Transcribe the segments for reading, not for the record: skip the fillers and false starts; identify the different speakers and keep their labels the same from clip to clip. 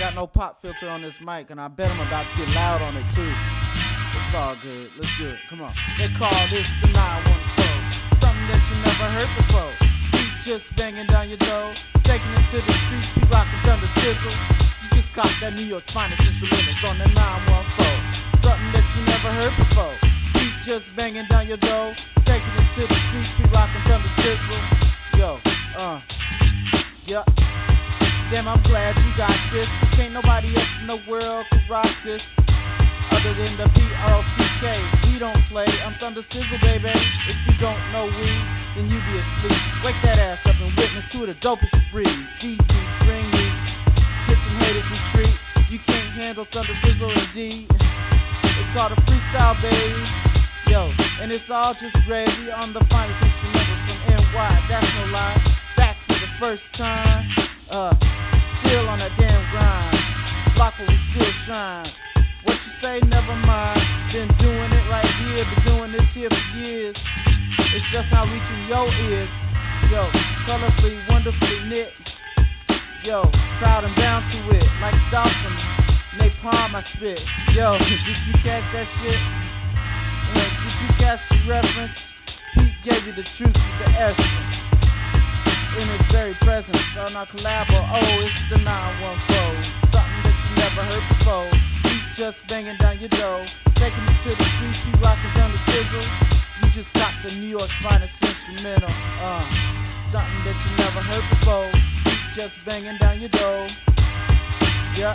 Speaker 1: got no pop filter on this mic, and I bet I'm about to get loud on it too. It's all good. Let's do it. Come on. They call this the 914. Something that you never heard before. Beat just banging down your door, taking it to the streets, beat rockin' thunder sizzle. You just caught that New York's finest instrumentals on the 914. Something that you never heard before. Beat just banging down your door, taking it to the streets, beat rockin' thunder sizzle. Yo, yeah. Damn, I'm glad you got this, cause can't nobody else in the world could rock this other than the P-R-O-C-K. We don't play, I'm Thunder Sizzle, baby. If you don't know we, then you be asleep. Wake that ass up and witness to the dopest breed. These beats bring me kitchen haters and treat. You can't handle Thunder Sizzle indeed. It's called a freestyle, baby. Yo, and it's all just gravy on the finest instrumentals from NY. That's no lie. Back for the first time. Still on that damn grind. Block where we still shine. What you say, never mind. Been doing it right here, been doing this here for years. It's just now reaching your ears. Yo, colorfully, wonderfully knit. Yo, proud and bound to it. Like Dawson, napalm I spit. Yo, did you catch that shit? Did you catch the reference? Pete gave you the truth with the essence. In his very presence on our collabo, oh, it's the 914. Something that you never heard before. Beat just banging down your door, taking it to the streets, be rocking down the sizzle. You just got the New York's finest instrumental. Something that you never heard before. Beat just banging down your door. Yeah,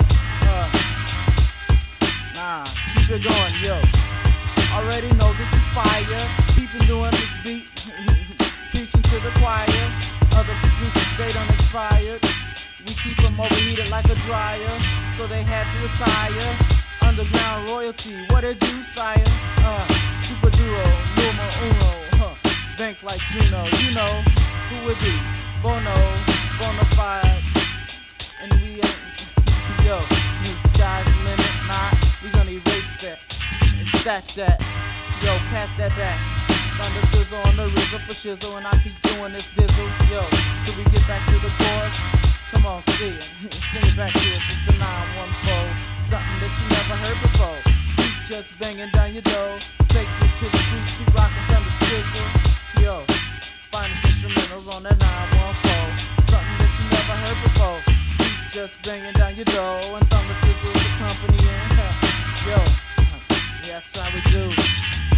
Speaker 1: keep it going, yo. Already know this is fire. Keep it doing this beat, preaching to the choir. Other producers, they done expired. We keep them overheated like a dryer, so they had to retire. Underground royalty, what it do, sire? Super duo, numero uno, bank like Juno. You know who it be? Bono, Bonafide, and we ain't. Yo, the sky's the limit, nah. We gonna erase that and stack that. Yo, pass that back. Thunder Sizzle on the RZA for shizzle, and I keep doing this dizzle, yo, till we get back to the chorus. Come on, sing it, sing it back to us. It's the 914, something that you never heard before. Beat just banging down your door, take you to the streets, keep rocking Thunder Sizzle, yo. Finest instrumentals on that 914, something that you never heard before. Beat just banging down your door, and Thunder Sizzle is the company, and yo, yeah, that's how we do.